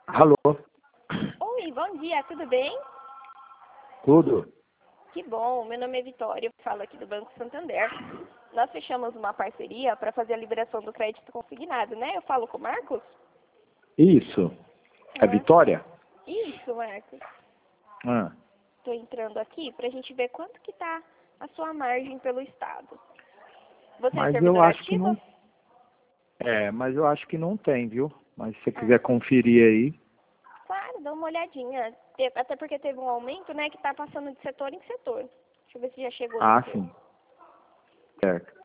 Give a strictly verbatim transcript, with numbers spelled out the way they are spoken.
Alô? Oi, bom dia, tudo bem? Tudo? Que bom, meu nome é Vitória, eu falo aqui do Banco Santander. Nós fechamos uma parceria para fazer a liberação do crédito consignado, né? Eu falo com o Marcos? Isso. É Ah, Vitória? Isso, Marcos. Ah. Estou entrando aqui para a gente ver quanto que tá a sua margem pelo Estado. Você é Mas eu servidora acho que ativa? não. É, mas eu acho que não tem, viu? Mas se você Ah, quiser conferir aí. claro, dá uma olhadinha. Te- Até porque teve um aumento, né, que tá passando de setor em setor. Deixa eu ver se já chegou no Ah, seu. sim. Certo.